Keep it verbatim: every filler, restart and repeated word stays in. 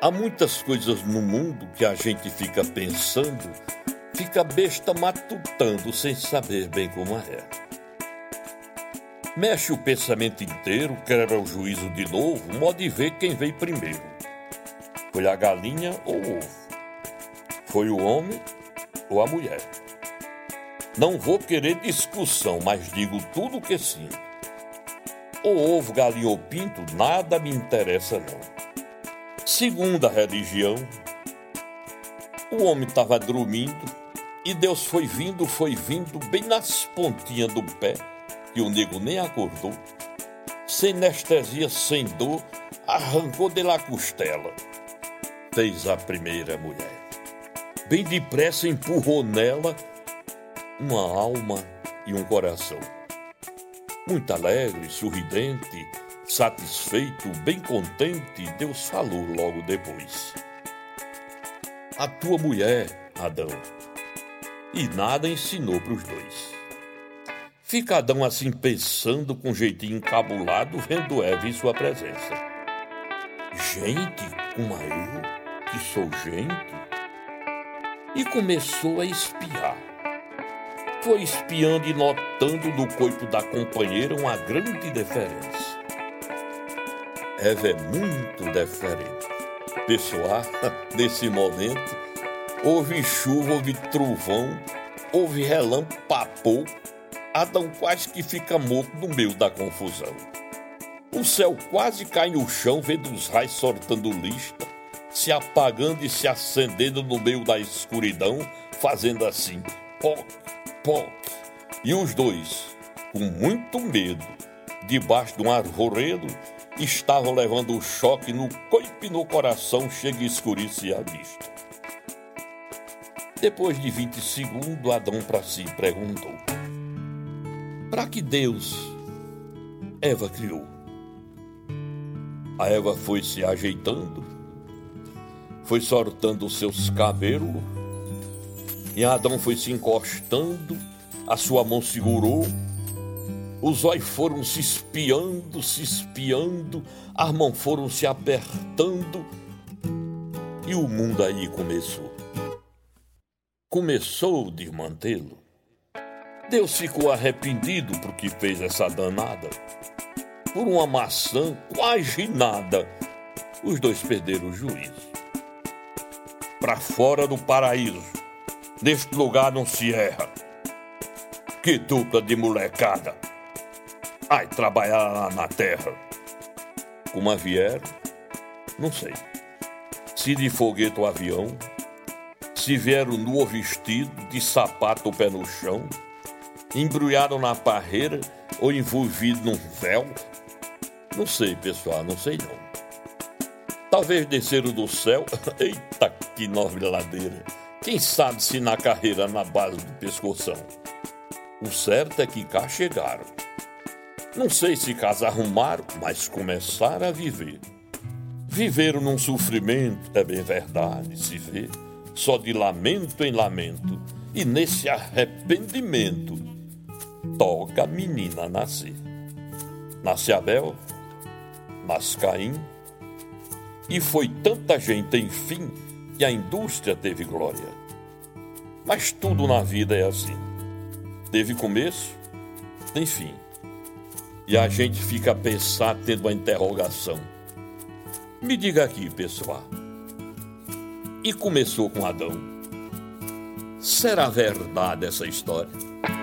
Há muitas coisas no mundo que a gente fica pensando, fica besta matutando sem saber bem como é. Mexe o pensamento inteiro, quer o juízo de novo, modo de ver quem veio primeiro. Foi a galinha ou o ovo? Foi o homem ou a mulher? Não vou querer discussão, mas digo tudo o que sinto. O ovo, galinha ou pinto, nada me interessa não. Segundo a religião, o homem estava dormindo e Deus foi vindo, foi vindo bem nas pontinhas do pé, que o nego nem acordou, sem anestesia, sem dor, arrancou dele a costela. Fez a primeira mulher. Bem depressa empurrou nela uma alma e um coração. Muito alegre, sorridente, satisfeito, bem contente, Deus falou logo depois. A tua mulher, Adão. E nada ensinou para os dois. Fica Adão assim pensando com um jeitinho encabulado, vendo Eva em sua presença. Gente, como eu, que sou gente? E começou a espiar. Foi espiando e notando no corpo da companheira uma grande diferença. Eva é muito diferente. Pessoal, nesse momento, houve chuva, houve trovão, houve relâmpago, papou. Adão quase que fica morto no meio da confusão. O céu quase cai no chão, vendo os raios soltando lista, se apagando e se acendendo no meio da escuridão, fazendo assim, poc, poc. E os dois, com muito medo, debaixo de um arvoredo, estavam levando um choque no corpo e no coração, chega a escurecer a vista. Depois de vinte segundos, Adão para si perguntou: para que Deus Eva criou? A Eva foi se ajeitando, foi soltando os seus cabelos, e Adão foi se encostando, a sua mão segurou, os olhos foram se espiando, se espiando, as mãos foram se apertando, e o mundo aí começou. Começou a desmantê-lo. Deus ficou arrependido porque fez essa danada. Por uma maçã, quase nada, os dois perderam o juízo. Para fora do paraíso, neste lugar não se erra. Que dupla de molecada! Ai, trabalhar lá na terra. Como vieram, não sei. Se de foguete ou avião, se vieram nu ou vestido, de sapato ou pé no chão, embrulharam na parreira ou envolvido num véu? Não sei, pessoal, não sei não. Talvez desceram do céu. Eita, que nobre ladeira. Quem sabe se na carreira na base do pescoção. O certo é que cá chegaram. Não sei se casa arrumaram, mas começaram a viver. Viveram num sofrimento, é bem verdade, se vê, só de lamento em lamento. E nesse arrependimento toca a menina nascer. Nasce Abel, nasce Caim, e foi tanta gente, enfim, que a indústria teve glória. Mas tudo na vida é assim. Teve começo, tem fim. E a gente fica a pensar, tendo uma interrogação. Me diga aqui, pessoal. E começou com Adão. Será verdade essa história?